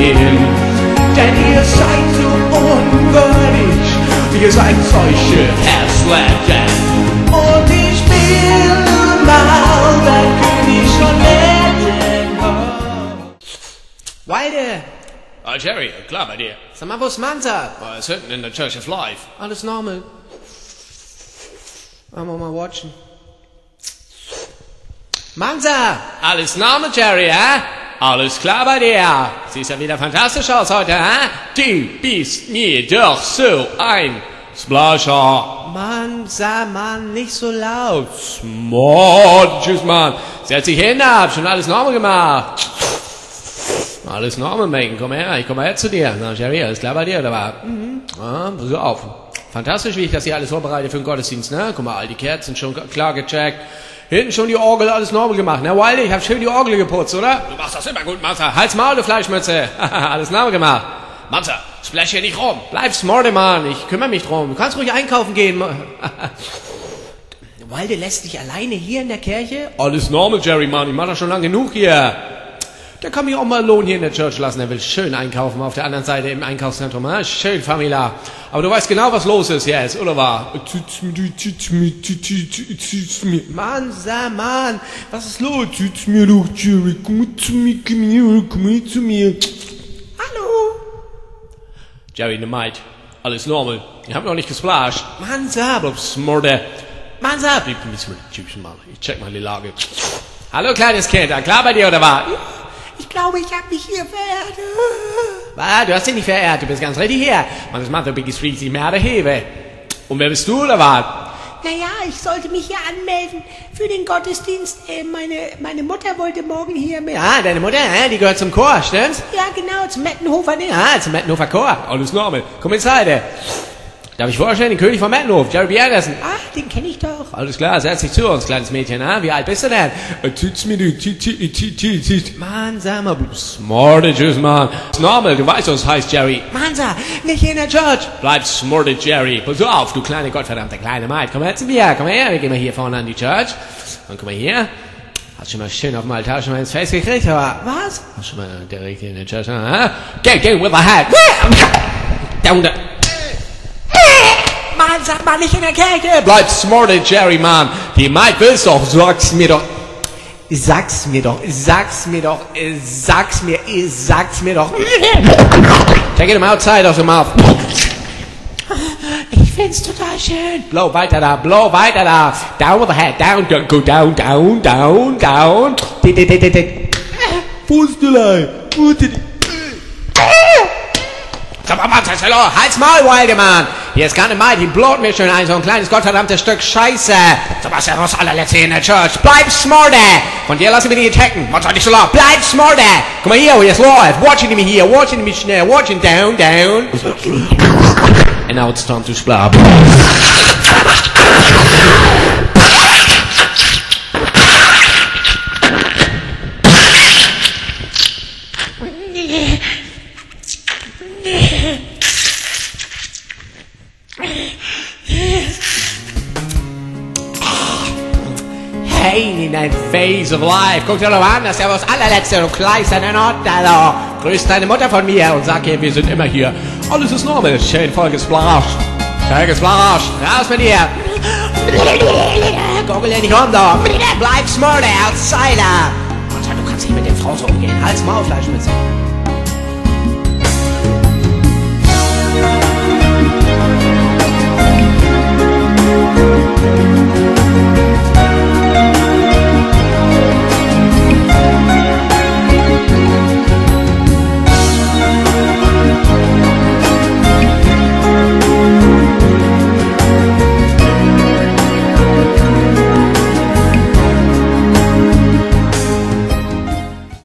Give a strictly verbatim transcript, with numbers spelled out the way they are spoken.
gehen. Denn ihr seid so unwürdig, ihr seid solche Herzletten. Und ich will mal der König schon werden. Walde! Ah, Jerry, klar bei dir. Sag mal, wo ist Manta? Er ist hinten in der Church of Life. Alles normal. Wollen wir mal watchen. Manta! Alles normal, Jerry, hä? Alles klar bei dir. Siehst ja wieder fantastisch aus heute, hä? Du bist mir doch so ein Splasher. Manta, Mann, nicht so laut. Smart, tschüss, Mann. Setz dich hin, hab schon alles normal gemacht. Alles normal, Megan, komm her, ich komm mal her zu dir. Na, Jerry, alles klar bei dir, oder was? Mhm. Ah, pass auf. Fantastisch, wie ich das hier alles vorbereite für den Gottesdienst, ne? Guck mal, all die Kerzen schon klar gecheckt. Hinten schon die Orgel, alles normal gemacht. Na, Wilde, ich hab schön die Orgel geputzt, oder? Du machst das immer gut, Manta. Halt's Maul, du Fleischmütze. Alles normal gemacht. Manta, splash hier nicht rum. Bleib smarte, Mann, ich kümmere mich drum. Du kannst ruhig einkaufen gehen. Walde lässt dich alleine hier in der Kirche? Alles normal, Jerry, Mann. Ich mach das schon lang genug hier. Der kann mich auch mal Lohn hier in der Church lassen. Er will schön einkaufen auf der anderen Seite im Einkaufszentrum. Ah, schön, Famila. Aber du weißt genau, was los ist jetzt, oder wahr? Mann, sag Mann, was ist los? Tut's mir doch, Jerry. Komm zu mir, komm her, komm zu mir. Hallo? Jerry, ne Maid. Alles normal. Ich hab noch nicht gesplasht. Mann, sag. Bleib smarte. Mann, sag. Bleib ein bisschen typisch, Mann. Ich check mal die Lage. Hallo, kleines Kind. Klar bei dir, oder wahr? Ich glaube, ich habe mich hier verehrt. Was? Du hast dich nicht verehrt, du bist ganz richtig hier. Man, das macht der Biggie Street sich mehr der Hebe. Und wer bist du, oder was? Naja, ich sollte mich hier anmelden für den Gottesdienst. Äh, meine, meine Mutter wollte morgen hier mit. Ah, deine Mutter, äh, die gehört zum Chor, stimmt's? Ja, genau, zum Mettenhofer, ne? Ah, zum Mettenhofer Chor. Alles normal. Komm ins Seite. Darf ich vorstellen, den König von Mettenhof, Jerry B. Anderson. Ach, den kenne ich doch. Alles klar, setz dich zu uns, kleines Mädchen, ah? Wie alt bist du denn? Tut's mir doch, Mann, sag mal, smarte, tschüss, Mann. Normal, du weißt, was heißt, Jerry. Mann, sag, nicht hier in der Church. Bleib smarte, Jerry. Pass auf, du kleine gottverdammte kleine Maid. Komm her zu mir, komm her, wir gehen mal hier vorne an die Church. Und guck mal hier. Hast schon mal schön auf dem Altar schon mal ins Face gekriegt, aber was? Hast schon mal direkt hier in der Church, ah? Get, get with the hat. Down the... Mann, sag mal, nicht in der Kirche. Bleib smarte, Jerry, Mann. Die Maid willst doch, sag's mir doch. Sag's mir doch, sag's mir doch, sag's mir, sag's mir doch. Take it outside aus dem Mouth. Ich find's total schön. Blow weiter da, blow weiter da. Down with the head, down, go, go down, down, down, down. Pustelein, Pustelein. Sag mal, Mann, halt's Maul, Wildemann. Hier ist keine Maid, die blot mir schön ein, so ein kleines gottverdammtes Stück Scheiße. Sag mal, Servus, allerletzte in der Church. Bleib smarte. Von dir lass ich mich nicht attacken. Was soll ich so laut? Bleib smarte. Guck mal hier, wo jetzt läuft. Watching me here, watching me schnell, watching down, down. And now it's time to splab. Hey, in dein Face of Life. Guck dir doch an, das ist ja was allerletzte, du kleisterner Norddaler. Grüß deine Mutter von mir und sag ihr, wir sind immer hier. Alles ist normal. Schön voll gesplasht. Schön gesplasht. Raus mit dir. Goggle nicht rum da. Bleib smarte, Outsider. Und du kannst nicht mit der Frau so umgehen. Halt's Maul, Fleischmütze.